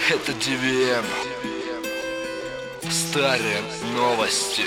Это DVM. Старые новости.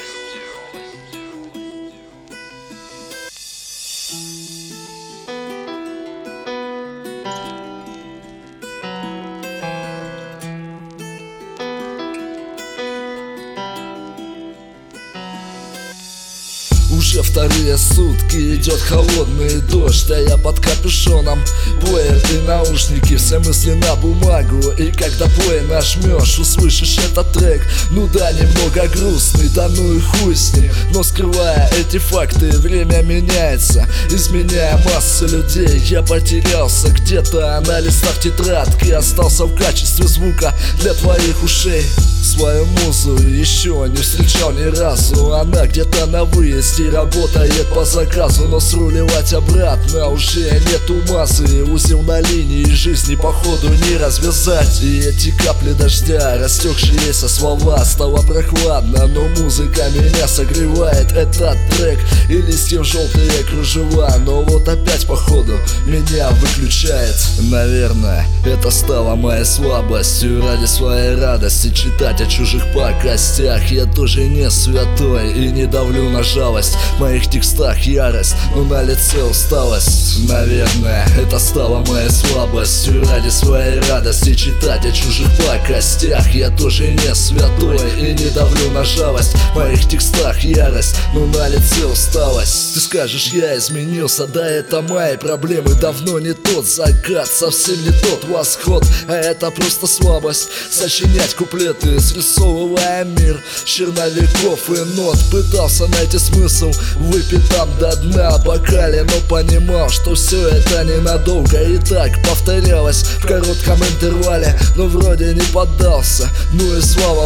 Уже вторые сутки идет холодный дождь, а я под капюшоном. Плеер и наушники, все мысли на бумагу. И когда плей нажмешь, услышишь этот трек. Ну да, немного грустный, да ну и хуй с ним. Но скрывая эти факты, время меняется, изменяя массу людей. Я потерялся где-то на листах тетрадки, остался в качестве звука для твоих ушей. Свою музу еще не встречал ни разу. Она где-то на выезде работает по заказу, но сруливать обратно уже нету массы. Узел на линии жизни походу не развязать. И эти капли дождя, растекшиеся слова, стало прохладно, но музыка меня согревает. Этот трек и листьев желтые кружева, но вот опять походу меня выключает. Наверное, это стало моей слабостью. Ради своей радости читать о чужих пакостях. Я тоже не святой и не давлю на жалость. В моих текстах ярость, но на лице усталость. Наверное, это стало моей слабостью. Ради своей радости читать о чужих пакостях. Я тоже не святой и не давлю на жалость. В моих текстах ярость, но на лице усталость. Ты скажешь, я изменился, да это мои проблемы. Давно не тот закат, совсем не тот восход. А это просто слабость, сочинять куплеты, срисовывая мир черновиков и нот. Пытался найти смысл, выпить там до дна бокале, но понимал, что все это ненадолго. И так повторялось в коротком интервале, но вроде не поддался. Ну и слава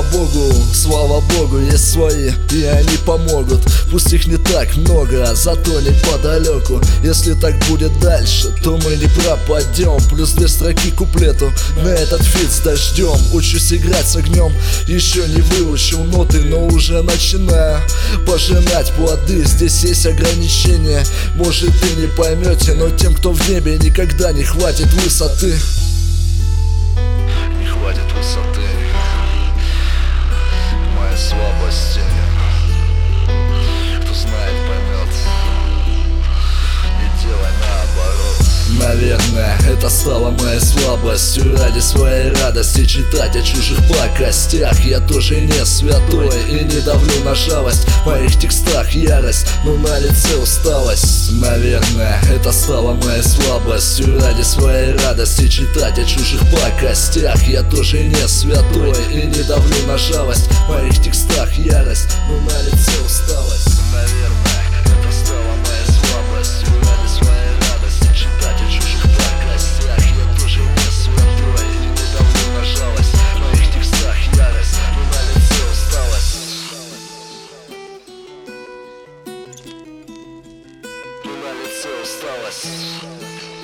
богу, есть свои, и они помогут. Пусть их не так много, зато неподалеку. Если так будет дальше, то мы не пропадем. Плюс 2 строки куплету на этот фит с дождем. Учусь играть с огнем, еще не выучил ноты, но уже начинаю пожинать плоды. Здесь есть ограничения, может и не поймете, но тем, кто в небе, никогда не хватит высоты. Не хватит высоты. Моя слабость. Кто знает, поймет. Не делай наоборот. Наверное, это стало моей слабостью. Ради своей радости читать о чужих пакостях. Я тоже не святой и не давлю на жалость. В моих текстах ярость, но на лице усталость. Наверное, это стало моей слабостью. Ради своей радости читать о чужих пакостях. Я тоже не святой и не давлю на жалость. В моих текстах ярость, но на лице усталость. Наверное, это стало моей слабостью. Ради своей радости читать о чужих пакостях. Я тоже не святой и не давлю на жалость. В моих текстах ярость, но на лице усталость. Но на лице усталость.